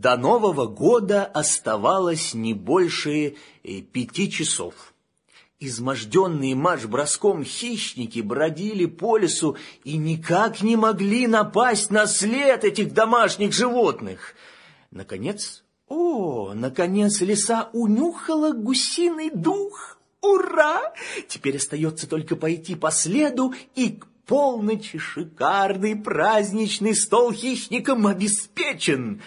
До Нового года оставалось не больше 5 часов. Изможденные марш-броском хищники бродили по лесу и никак не могли напасть на след этих домашних животных. Наконец лиса унюхала гусиный дух. Ура! Теперь остается только пойти по следу, и к полночи шикарный праздничный стол хищникам обеспечен.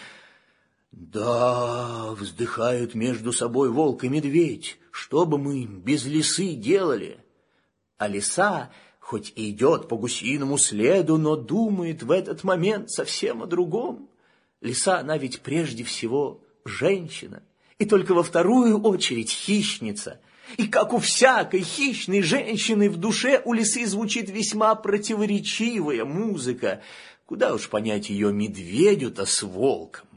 Да, вздыхают между собой волк и медведь, что бы мы без лисы делали? А лиса, хоть и идет по гусиному следу, но думает в этот момент совсем о другом. Лиса, она ведь прежде всего женщина, и только во вторую очередь хищница. И как у всякой хищной женщины в душе у лисы звучит весьма противоречивая музыка. Куда уж понять ее медведю-то с волком?